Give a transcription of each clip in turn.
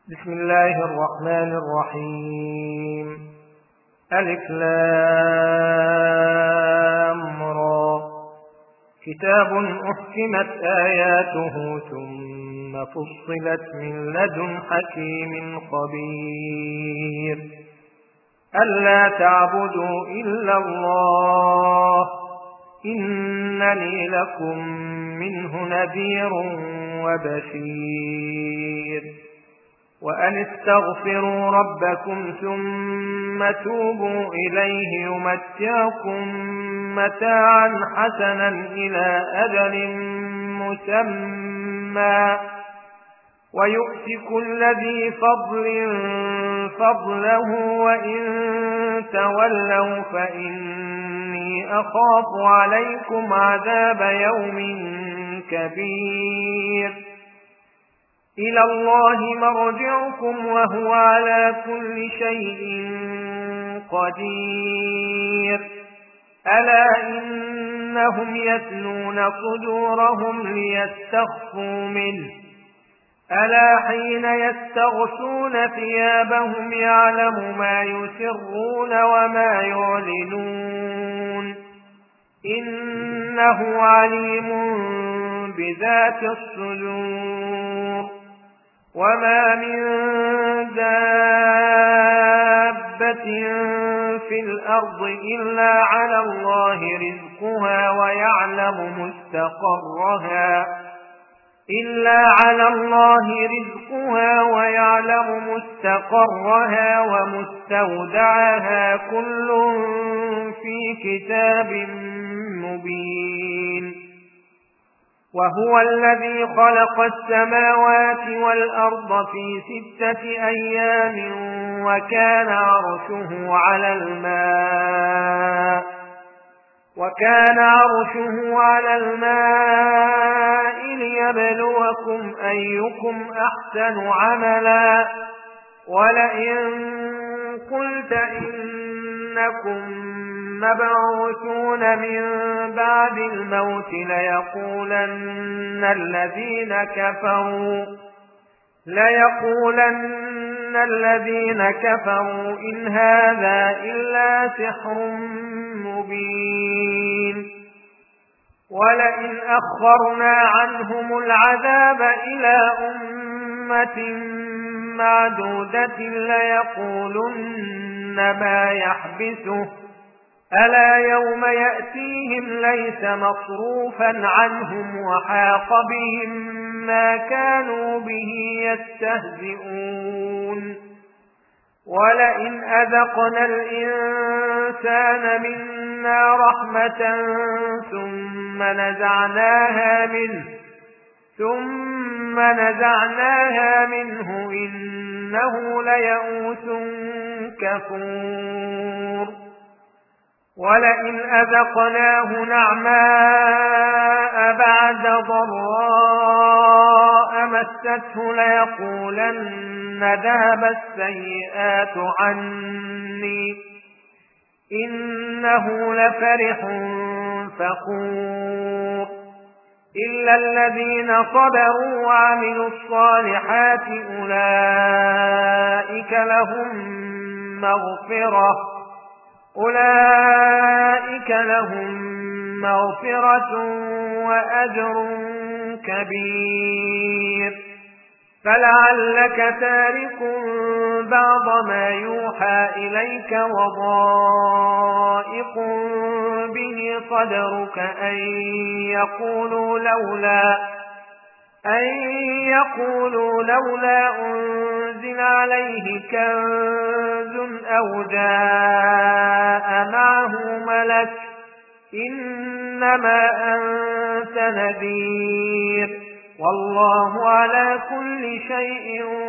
بسم الله الرحمن الرحيم. ألف لام را. كتاب أحكمت آياته ثم فصلت من لدن حكيم خبير. ألا تعبدوا إلا الله إنني لكم منه نذير وبشير. وأن استغفروا ربكم ثم توبوا إليه يمتعكم متاعا حسنا إلى أجل مسمى ويؤتي كل ذي فضل فضله وإن تولوا فإني أخاف عليكم عذاب يوم كبير. إلى الله مرجعكم وهو على كل شيء قدير. ألا إنهم يثنون صدورهم ليستخفوا منه ألا حين يستغشون ثيابهم يعلم ما يسرون وما يعلنون إنه عليم بذات الصدور. وما من دابة في الأرض إلا على الله رزقها ويعلم مستقرها ومستودعها كل في كتاب مبين. وهو الذي خلق السماوات والأرض في 6 أيام وكان عرشه على الماء ليبلوكم أيكم أحسن عملا. ولئن قلت إنكم مبعوثون من بعد الموت ليقولن الذين كفروا إن هذا إلا سحر مبين. ولئن أخرنا عنهم العذاب إلى أمة معدودة ليقولن ما يحبسه ألا يوم يأتيهم ليس مصروفا عنهم وحاق بهم ما كانوا به يستهزئون. ولئن أذقنا الإنسان منا رحمة ثم نزعناها منه إنه ليئوس كفور. ولئن أذقناه نعماء بعد ضراء مسته ليقولن ذهب السيئات عني إنه لفرح فخور. إلا الذين صبروا وعملوا الصالحات أولئك لهم مغفرة وأجر كبير. فلعلك تارك بعض ما يوحى إليك وضائق به صدرك أن يقولوا لولا أنزل عليه كنز أو جاء معه ملك إنما أنت نذير والله على كل شيء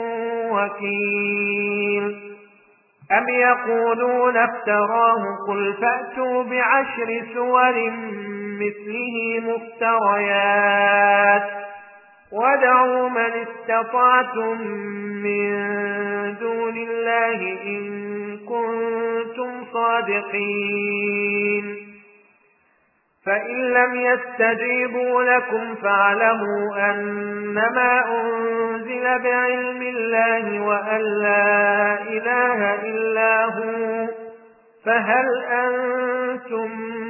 وكيل. أم يقولون افتراه قل فأتوا ب10 سور مثله مفتريات وادعوا من استطعتم من دون الله إن كنتم صادقين. فإن لم يستجيبوا لكم فاعلموا أنما أنزل بعلم الله وأن لا إله إلا هو فهل أنتم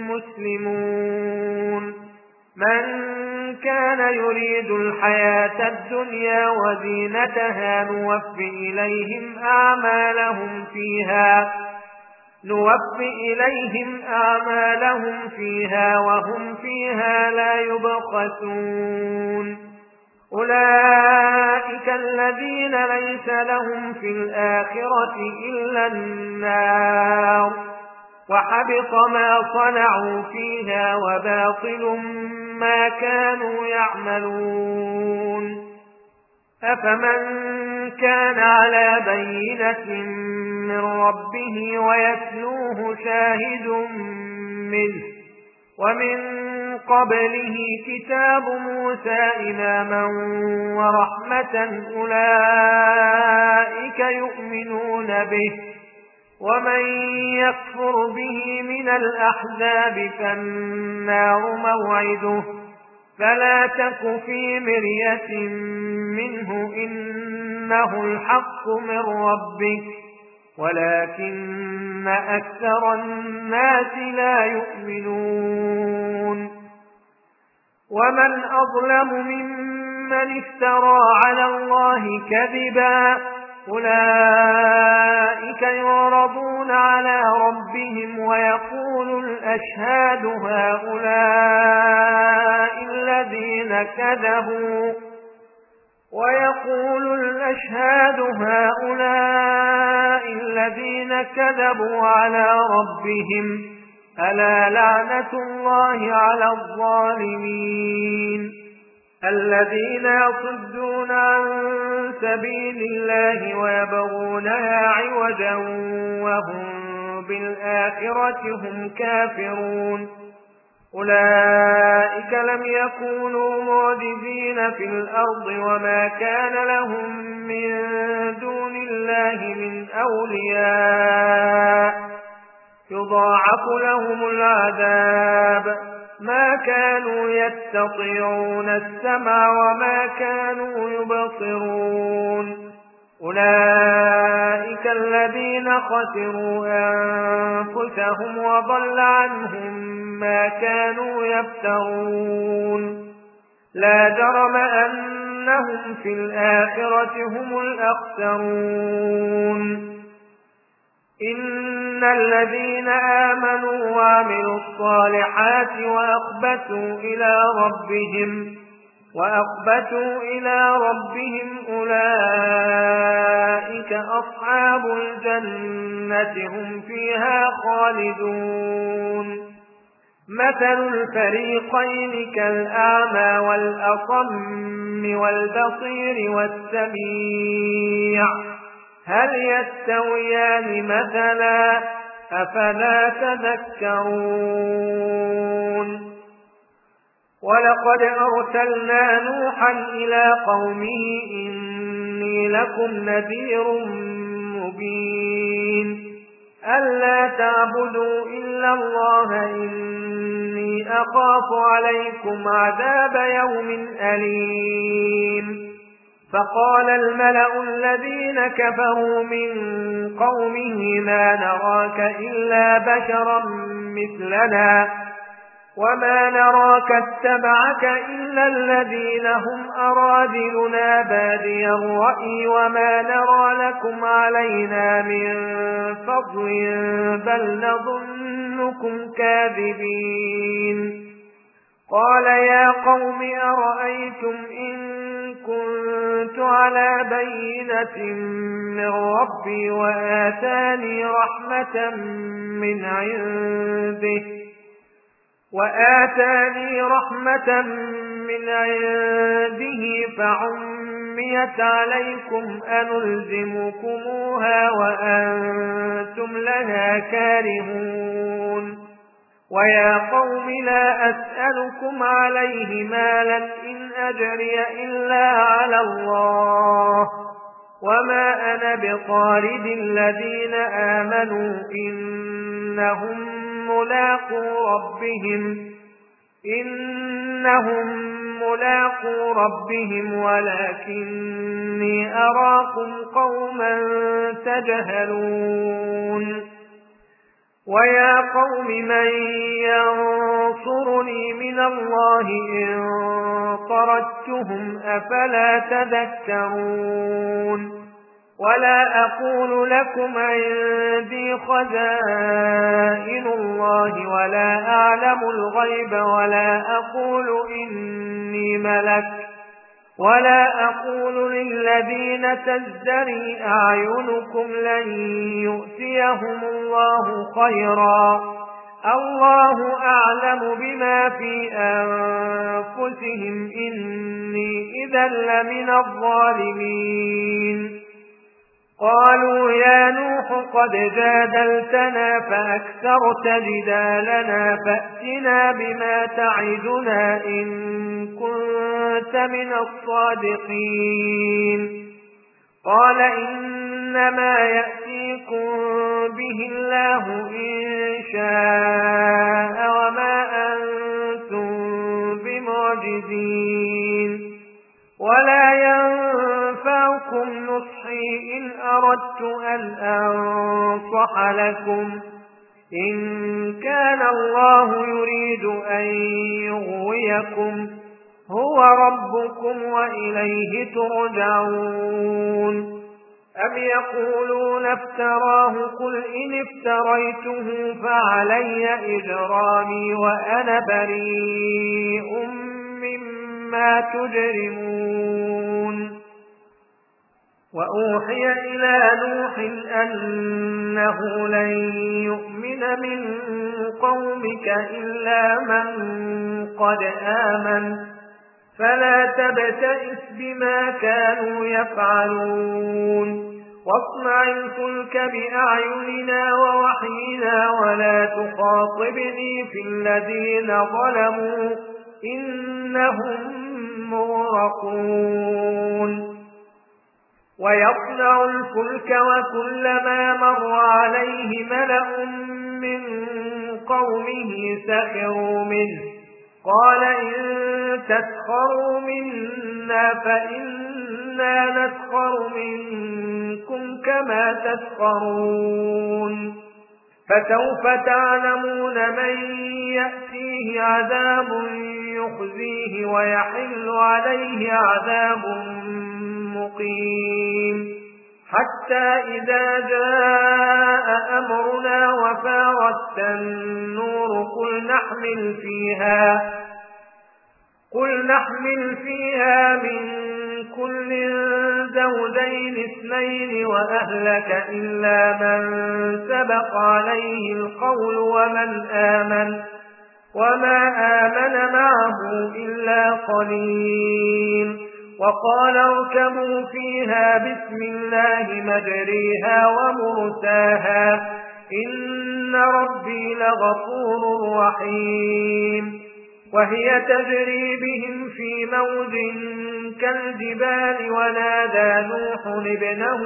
مسلمون من كان يريد الحياة الدنيا وزينتها نوفي إليهم أعمالهم فيها وهم فيها لا يبخسون أولئك الذين ليس لهم في الآخرة إلا النار وحبط ما صنعوا فيها وباطل ما كانوا يعملون أفمن كان على بينة من ربه ويتلوه شاهد منه ومن قبله كتاب موسى إماما ورحمة أولئك يؤمنون به ومن يكفر به من الأحزاب فالنار موعده فلا تك في مرية منه إنه الحق من ربك ولكن أكثر الناس لا يؤمنون ومن أظلم ممن افترى على الله كذبا أولئك يعرضون على ربهم ويقول الأشهاد هؤلاء الذين كذبوا على ربهم ألا لعنة الله على الظالمين الذين يصدون عن سبيل الله ويبغونها عوجا وهم بالآخرة هم كافرون أولئك لم يكونوا معجزين في الأرض وما كان لهم من دون الله من أولياء يضاعف لهم العذاب ما كانوا يستطيعون السمع وما كانوا يبصرون أولئك الذين خسروا أنفسهم وضل عنهم ما كانوا يفترون لا جرم أنهم في الآخرة هم الأخسرون إن الذين آمنوا وعملوا الصالحات وأخبتوا إلى ربهم أولئك أصحاب الجنة هم فيها خالدون مثل الفريقين كالأعمى والأصم والبصير والسميع هل يستويان مثلا أفلا تذكرون ولقد أرسلنا نوحا إلى قومه إني لكم نذير مبين ألا تعبدوا إلا الله إني أخاف عليكم عذاب يوم أليم فقال الملأ الذين كفروا من قومه ما نراك إلا بشرا مثلنا وما نراك اتبعك إلا الذين هم أرادلنا بادي الرأي وما نرى لكم علينا من فضل بل نظنكم كاذبين قال يا قوم أرأيتم إن كنت على بينة من ربي وآتاني رحمة من عنده فعميت عليكم أنلزمكموها وأنتم لها كارهون ويا قوم لا أسألكم عليه مالا إن أجري إلا على الله وما أنا بطارد الذين آمنوا إنهم ملاقو ربهم ولكني أراكم قوما تجهلون ويا قوم من ينصرني من الله إن طردتهم أفلا تذكرون ولا أقول لكم عندي خزائن الله ولا أعلم الغيب ولا أقول إني ملك ولا أقول للذين تزدري أعينكم لن يؤتيهم الله خيرا الله أعلم بما في أنفسهم إني إذا لمن الظالمين قالوا يا نوح قد جادلتنا فأكثرت جدالنا فأتنا بما تعدنا إن كنت من الصادقين قال إنما يأتيكم به الله إن شاء وما أنتم بمعجزين ولا ينفعكم نصحي إن أردت أن أنصح لكم إن كان الله يريد أن يغويكم هو ربكم وإليه ترجعون أم يقولون افتراه قل إن افتريته فعلي إجرامي وأنا بريء مما تجرمون وأوحي إلى نوح أنه لن يؤمن من قومك إلا من قد آمن فلا تبتئس بما كانوا يفعلون واصنع الفلك بأعيننا ووحينا ولا تخاطبني في الذين ظلموا إنهم مغرقون ويصنع الفلك وكلما مر عليه ملأ من قومه سخروا منه قال إن تسخروا منا فإنا نسخر منكم كما تسخرون فسوف تعلمون من يأتيه عذاب يخزيه ويحل عليه عذاب مقيم حتى إذا جاء أمرنا وفارت النور قل نحمل فيها من كل زوجين اثنين وأهلك إلا من سبق عليه القول وما آمن معه إلا قليل وقال اركبوا فيها بسم الله مجريها ومرساها إن ربي لغفور رحيم وهي تجري بهم في موج كالجبال ونادى نوح ابنه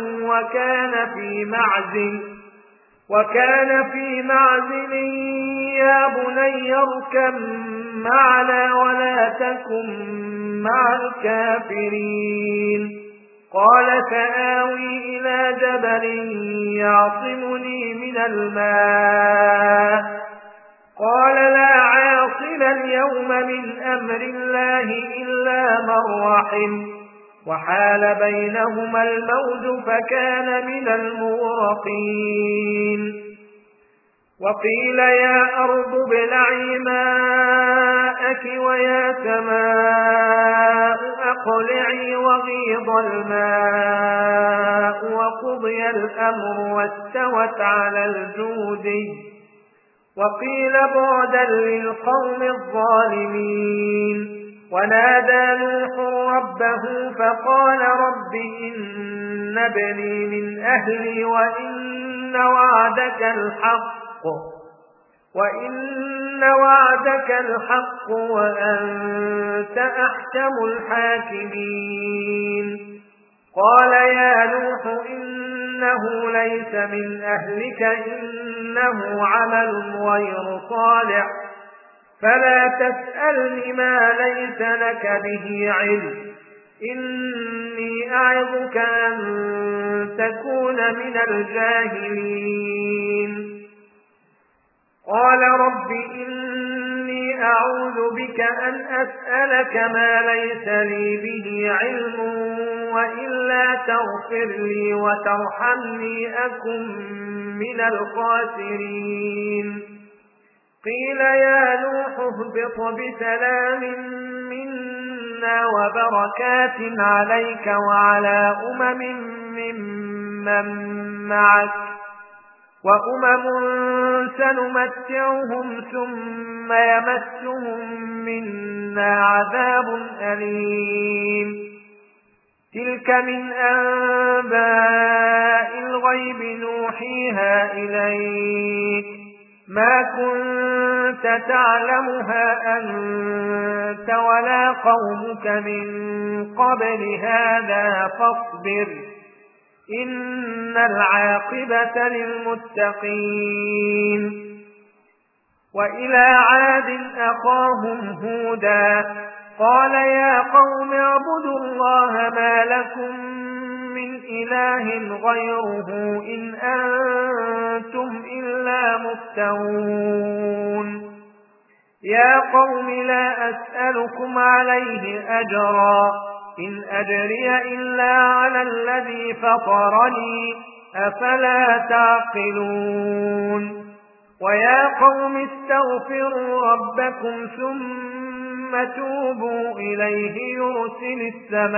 وكان في معزل يا بني اركب معنا ولا تكن مع الكافرين قال سآوي إلى جبل يعصمني من الماء قال لا عاصم اليوم من أمر الله إلا من رحم وحال بينهما الموج فكان من المغرقين وقيل يا أرض ابلعي ماءك ويا سماء أقلعي وغيض الماء وقضي الأمر واستوت على الجود وقيل بعدا للقوم الظالمين ونادى نوح ربه فقال رب إن ابني من أهلي وإن وعدك الحق وأنت أحكم الحاكمين قال يا نوح إنه ليس من أهلك إنه عمل غير صالح فلا تسألني ما ليس لك به علم، إني أعظك أن تكون من الجاهلين. قال رب إني أعوذ بك أن أسألك ما ليس لي به علم، وإلا تغفر لي وترحمني أكن من الخاسرين. قيل يا نوح اهبط بسلام منا وبركات عليك وعلى ممن معك، وأمم سنمتعهم ثم يمسهم منا عذاب أليم. تلك من أنباء الغيب نوحيها إليك، ما كنت تعلمها أنت ولا قومك من قبل هذا فاصبر، إن العاقبة للمتقين. وإلى عاد أخاهم هودا قال يا قوم اعبدوا الله ما لكم من إله غيره إن أنتم إلا مفترون. يا قوم لا أسألكم عليه أجرا، إن أجري إلا على الذي فطرني، أفلا تعقلون. ويا قوم استغفروا ربكم ثم توبوا إليه يرسل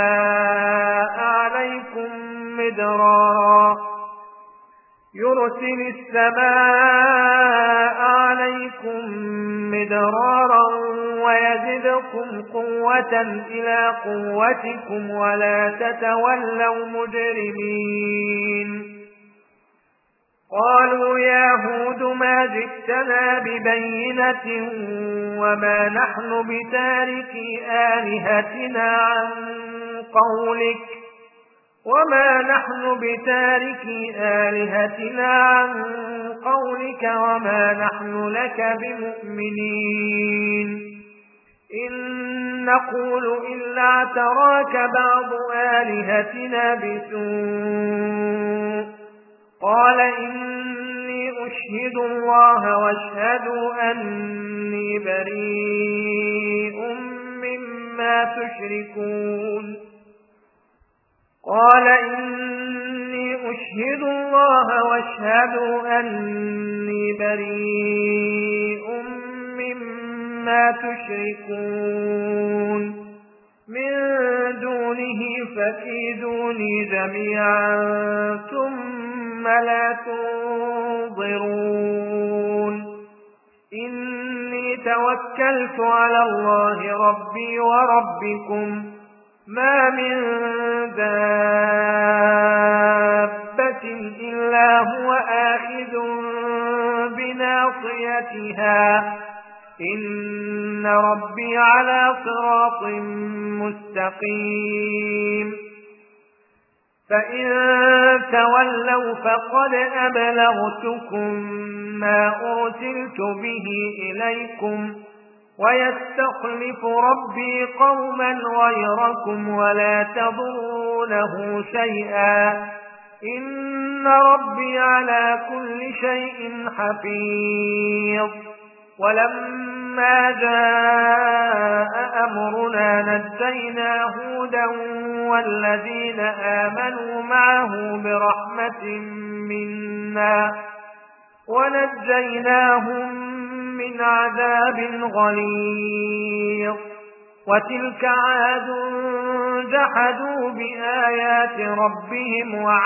السماء عليكم مدرارا ويزدكم قوة إلى قوتكم ولا تتولوا مجرمين. قالوا يا هود ما جئتنا ببينة وما نحن بتاركي آلهتنا عن قولك وما نحن لك بمؤمنين. إن نقول إلا اعتراك بعض آلهتنا بسوء. قال إني أشهد الله واشهدوا أني بريء مما تشركون من دونه فكيدوني جميعا ثم لا تنظرون. إني توكلت على الله ربي وربكم ما من دابة إلا هو آخذ بناصيتها، إن ربي على صراط مستقيم. فإن تولوا فقد أبلغتكم ما أرسلت به إليكم، ويستخلف ربي قوما غيركم ولا تضرونه شيئا، إن ربي على كل شيء حفيظ. ولما جاء أمرنا نجينا هودا والذين آمنوا معه برحمة منا ونجيناهم من عذاب غليظ. وتلك عاد جحدوا بآيات ربهم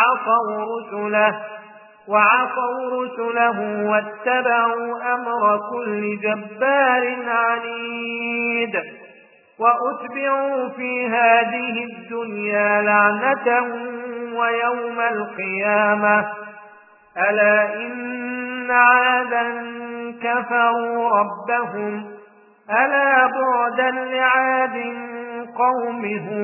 وعصوا رسله واتبعوا أمر كل جبار عنيد. وأتبعوا في هذه الدنيا لعنة ويوم القيامة. ألا إن عادا كفروا ربهم، ألا بعدا لعاد قوم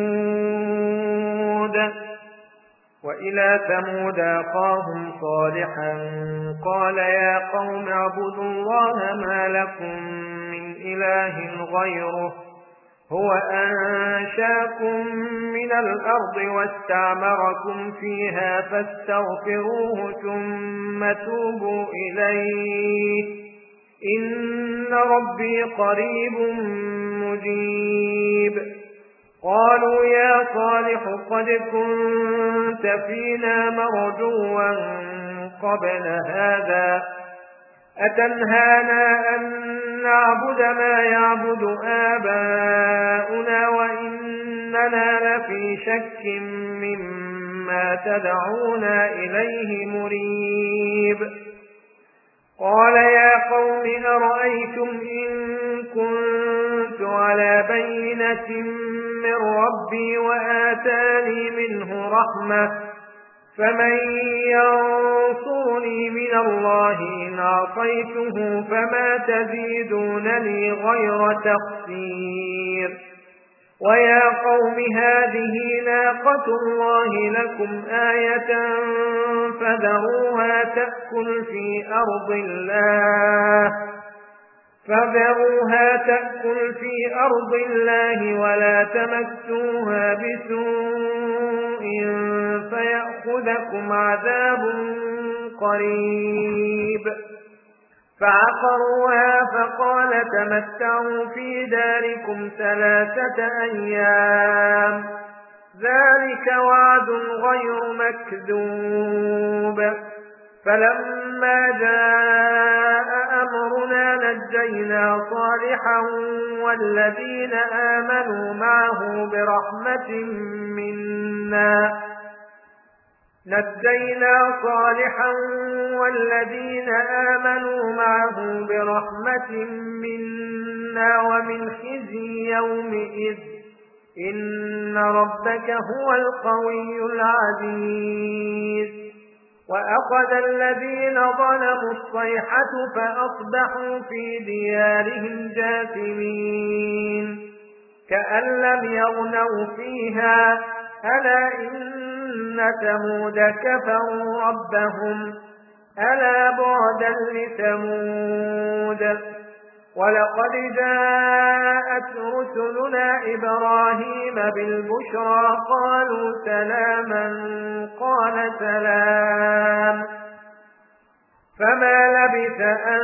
هود. وإلى ثمود أخاهم صالحا قال يا قوم اعبدوا الله ما لكم من إله غيره هو أنشاكم من الأرض واستعمركم فيها فاستغفروه ثم توبوا إليه إن ربي قريب مجيب قالوا يا صالح قد كنت فينا مرجوا قبل هذا أتنهانا أن نعبد ما يعبد آباؤنا وإننا لفي شك مما تدعونا إليه مريب قال يا قوم أرأيتم إن كنت على بينة من ربي وآتاني منه رحمة فمن ينصرني من الله إن عصيته فما تزيدونني غير تخسير ويا قوم هذه ناقة الله لكم آية فذروها تأكل في أرض الله ولا تمسوها بسوء فيأخذكم عذاب قريب فعقروها فقال تمتعوا في داركم 3 أيام ذلك وعد غير مكذوب فلما جاء أمرنا نجينا صالحا والذين آمنوا معه برحمة منا ومن خزي يومئذ إن ربك هو القوي العزيز وأخذ الذين ظلموا الصيحة فأصبحوا في ديارهم جاثمين كأن لم يغنوا فيها ألا إن ثمود كفروا ربهم ألا بعدا لثمود ولقد جاءت رسلنا إبراهيم بالبشرى قالوا سلاما قال سلام فما لبث أن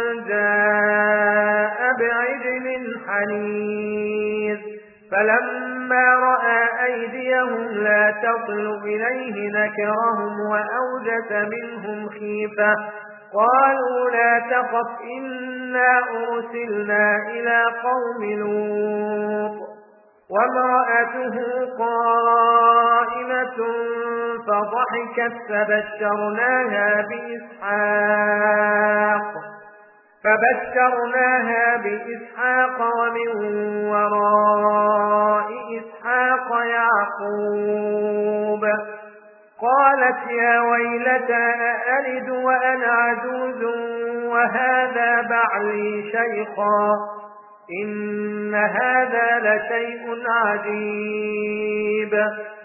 جاء بعجل حنيذ فلما رأى أيديهم لا تصل إليه نكرهم وأوجس منهم خيفة قالوا لا تخف إنا أرسلنا إلى قوم لوط وامرأته قائمة فضحكت فبشرناها بإسحاق ومن وراء إسحاق يعقوب قالت يا ويلتى أألد وأنا عجوز وهذا بعلي شيخا إن هذا لشيء عجيب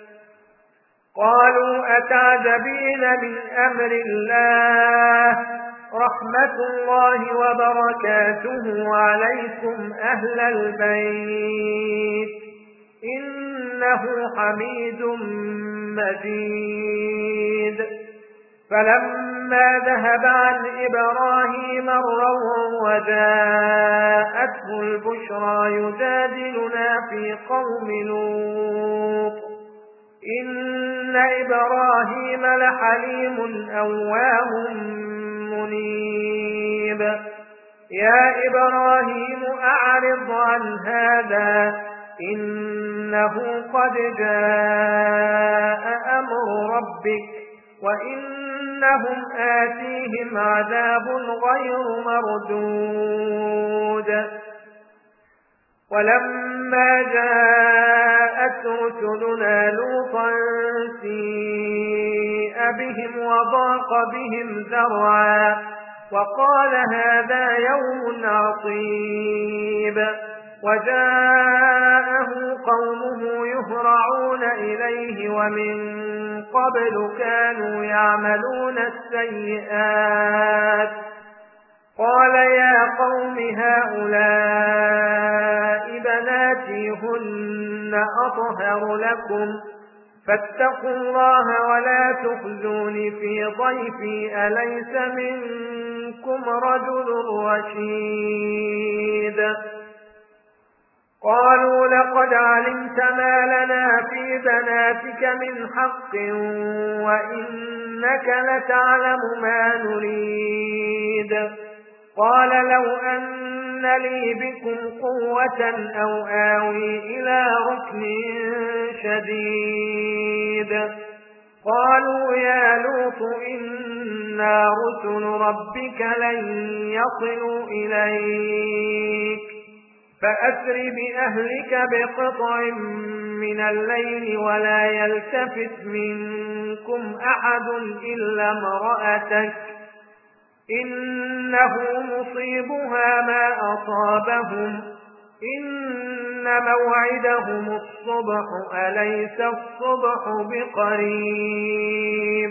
قالوا أتعجبين من أمر الله رحمة الله وبركاته عليكم أهل البيت إنه حميد مجيد فلما ذهب عن إبراهيم الروع وجاءته البشرى يجادلنا في قوم لوط إن إبراهيم لحليم أواه منيب يا إبراهيم أعرض عن هذا إنه قد جاء أمر ربك وإنهم آتيهم عذاب غير مردود ولما جاءت رسلنا لوطا سيء بهم وضاق بهم ذرعا وقال هذا يوم عصيب وجاءه قومه يهرعون إليه ومن قبل كانوا يعملون السيئات قال يا قوم هؤلاء بناتي هن أطهر لكم فاتقوا الله ولا تخزوني في ضيفي أليس منكم رجل رشيد قالوا لقد علمت ما لنا في بناتك من حق وإنك لتعلم ما نريد قال لو أن لي بكم قوة أو آوي إلى ركن شديد قالوا يا لوط إنا رسل ربك لن يصلوا إليك فأسر بأهلك بقطع من الليل ولا يلتفت منكم أحد إلا امرأتك إنه مصيبها ما أصابهم إن موعدهم الصبح أليس الصبح بقريب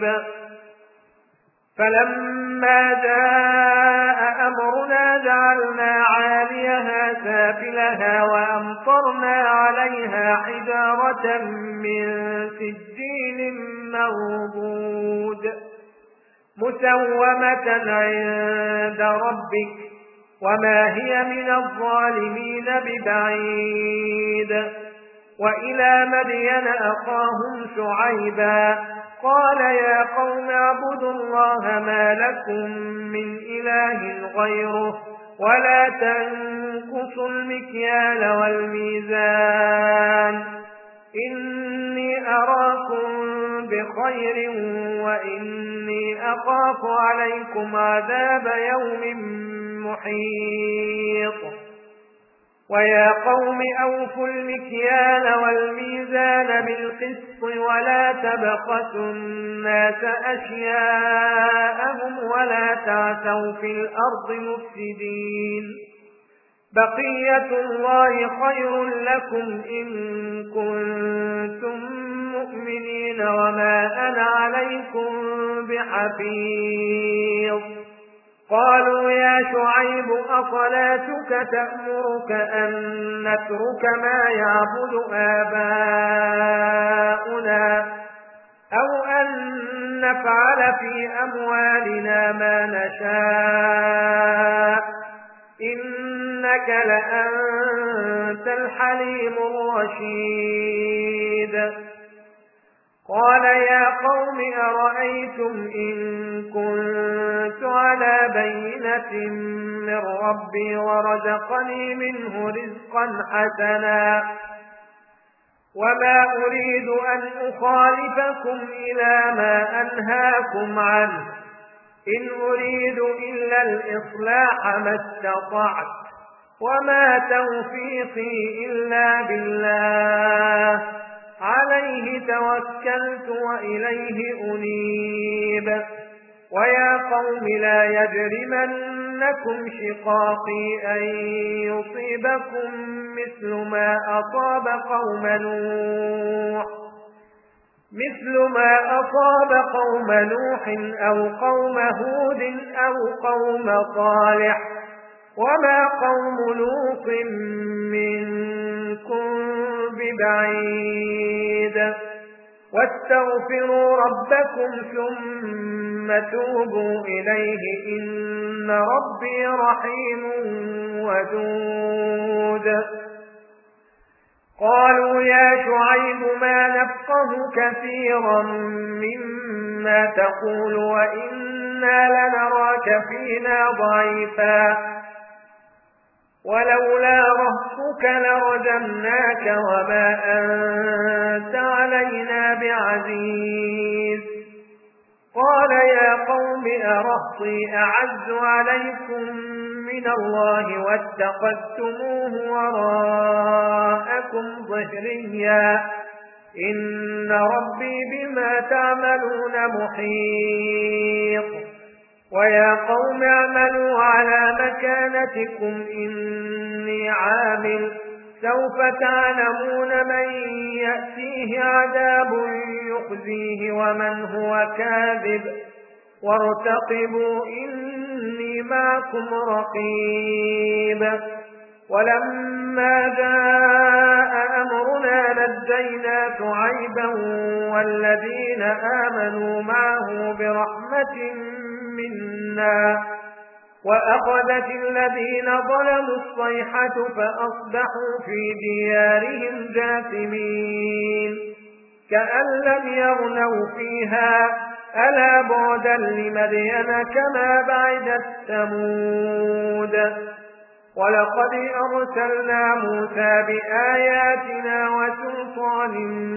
فلما جاء أمرنا جعلنا عاليها سافلها وأمطرنا عليها حجارة من سجيل منضود مسومة عند ربك وما هي من الظالمين ببعيد وإلى مدين أخاهم شعيبا قال يا قوم اعبدوا الله ما لكم من إله غيره ولا تنقصوا المكيال والميزان إني أراكم بخير وإني أخاف عليكم عذاب يوم محيط ويا قوم أوفوا المكيال والميزان بالقسط ولا تبخسوا الناس أشياءهم ولا تعثوا في الأرض مفسدين بقية الله خير لكم إن كنتم مؤمنين وما أنا عليكم بحفيظ قالوا يا شعيب أصلاتك تأمرك أن نترك ما يعبد آباؤنا أو أن نفعل في أموالنا ما نشاء إنك لأنت الحليم الرشيد قال يا قوم أرأيتم إن كنت على بينة من ربي ورزقني منه رزقا حسنا وما أريد أن أخالفكم إلى ما أنهاكم عنه إن أريد إلا الإصلاح ما استطعت وما توفيقي إلا بالله عليه توكلت وإليه أنيب ويا قوم لا يجرمنكم شقاقي أن يصيبكم مثل ما أصاب قوم نوح أو قوم هود أو قوم صالح وما قوم لوط منكم ببعيد واستغفروا ربكم ثم توبوا إليه إن ربي رحيم ودود قالوا يا شعيب ما نفقه كثيرا مما تقول وإنا لنراك فينا ضعيفا ولولا رهطك لرجمناك وما أنت علينا بعزيز قال يا قوم أرهطي أعز عليكم من الله واتخذتموه وراءكم ظهريا إن ربي بما تعملون محيط ويا قوم اعملوا على مكانتكم إني عامل سوف تعلمون من يأتيه عذاب يخزيه ومن هو كاذب وارتقبوا إني إني معكم رقيب ولما جاء أمرنا نجينا شعيبا والذين آمنوا معه برحمة منا وأخذت الذين ظلموا الصيحة فأصبحوا في ديارهم جاثمين كأن لم يغنوا فيها ألا بعدا لمدين كما بعدت ثمود ولقد أرسلنا موسى بآياتنا وسلطان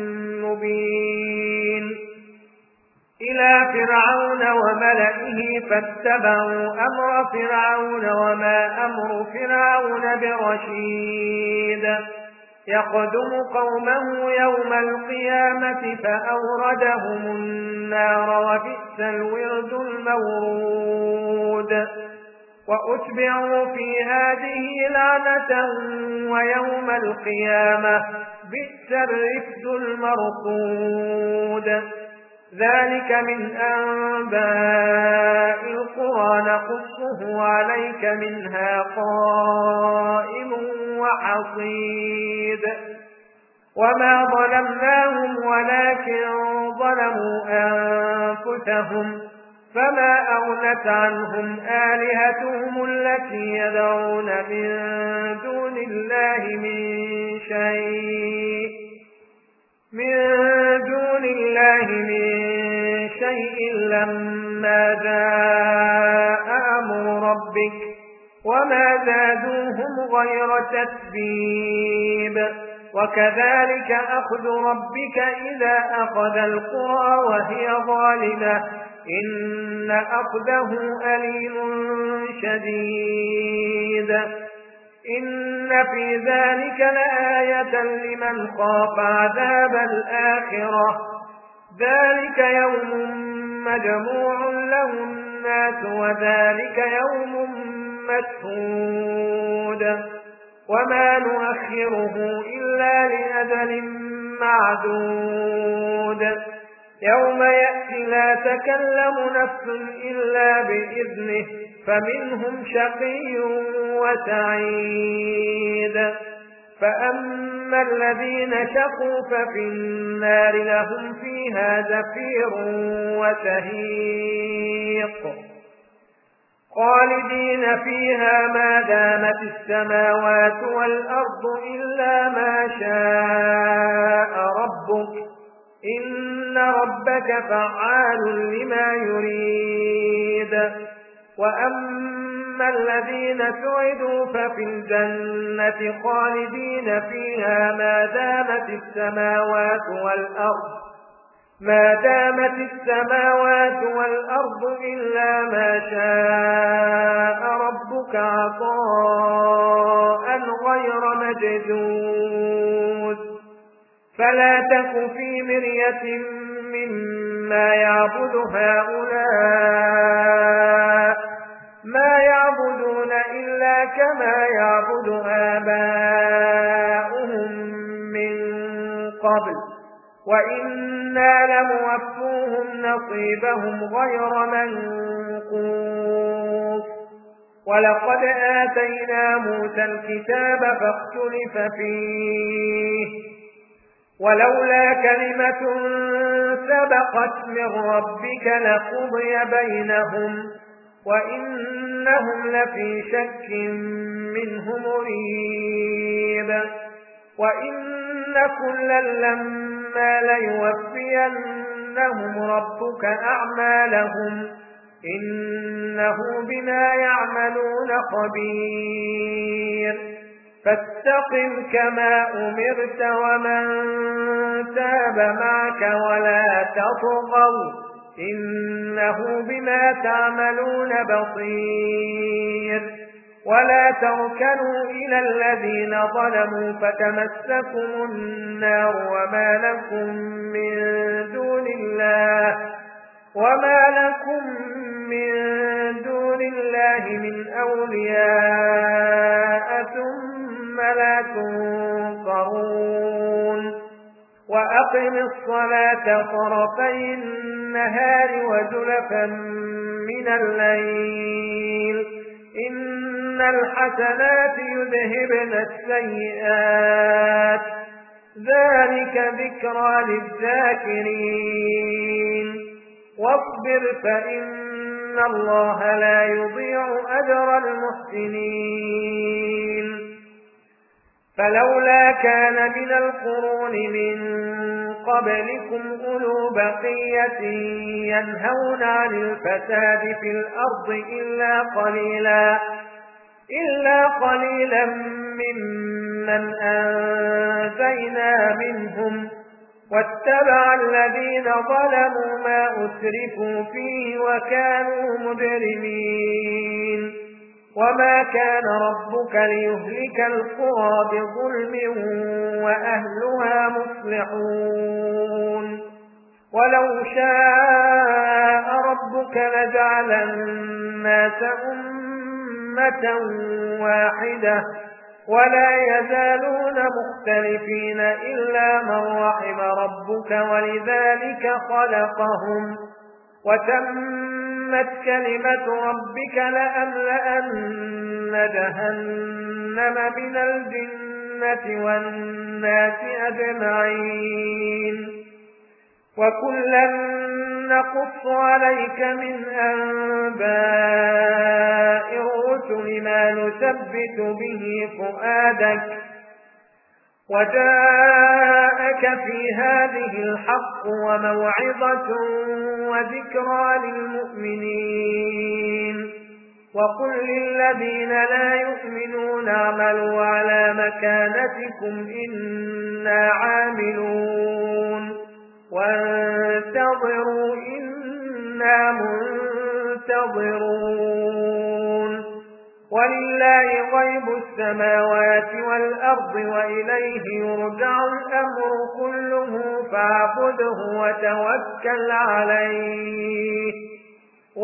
مبين إلى فرعون وملئه فاتبعوا أمر فرعون وما أمر فرعون برشيد يقدم قومه يوم القيامة فأوردهم النار وبئس الورد المورود وأتبعوا في هذه لعنة ويوم القيامة بئس الرفد المرفود ذلك من أنباء القرى نقصه عليك منها قائم وحصيد وما ظلمناهم ولكن ظلموا أنفسهم فما أغنت عنهم آلهتهم التي يدعون من دون الله من شيء لما جاء أمر ربك وما زادوهم غير تتبيب وكذلك أخذ ربك إذا أخذ القرى وهي ظالمة إن أخذه أليم شديد إن في ذلك لآية لمن خاف عذاب الآخرة ذلك يوم مجموع له الناس وذلك يوم مشهود وما نؤخره إلا لأجل معدود يوم يأتي لا تكلم نفس إلا بإذنه فمنهم شقي وسعيد فأما الذين شقوا ففي النار لهم فيها زفير وشهيق خالدين فيها ما دامت السماوات والأرض إلا ما شاء ربك إن ربك فعال لما يريد وأما الذين سعدوا ففي الجنة خالدين فيها ما دامت السماوات والأرض إلا ما شاء ربك عطاء غير مجدود فلا تك في مرية مما يعبد هؤلاء ما يعبدون إلا كما يعبد آباؤهم من قبل وإنا لموفوهم نصيبهم غير منقوص ولقد آتينا موسى الكتاب فاختلف فيه ولولا كلمة سبقت من ربك لقضي بينهم وإنهم لفي شك منه مريب وإن كلا لما ليوفينهم ربك أعمالهم إنه بما يعملون خبير فاستقم كما أمرت ومن تاب معك ولا تطغوا إنه بما تعملون بصير ولا تركنوا إلى الذين ظلموا فتمسكم النار وما لكم من دون الله من أولياء ثم لا تنصرون وأقم الصلاة طرفي النهار وزلفا من الليل إن الحسنات يذهبن السيئات ذلك ذكرى للذاكرين واصبر فإن الله لا يضيع أجر المحسنين فلولا كان من القرون من قبلكم أولو بقية ينهون عن الفساد في الأرض إلا قليلا ممن أنجينا منهم واتبع الذين ظلموا ما أسرفوا فيه وكانوا مجرمين وما كان ربك ليهلك القرى بظلم وأهلها مصلحون ولو شاء ربك لجعل الناس أمة واحدة ولا يزالون مختلفين إلا من رحم ربك ولذلك خلقهم وتمت كلمة ربك لأملأن جهنم من الجنة والناس أجمعين وكلا نقص عليك من أنباء الرسل ما نثبت به فؤادك وجاءك في هذه الحق وموعظة وذكرى للمؤمنين وقل للذين لا يؤمنون اعملوا على مكانتكم إنا عاملون وانتظروا إنا منتظرون ولله غيب السماوات والأرض وإليه يرجع الأمر كله فاعبده وتوكل عليه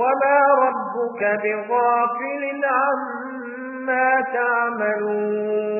وما ربك بغافل عما تعملون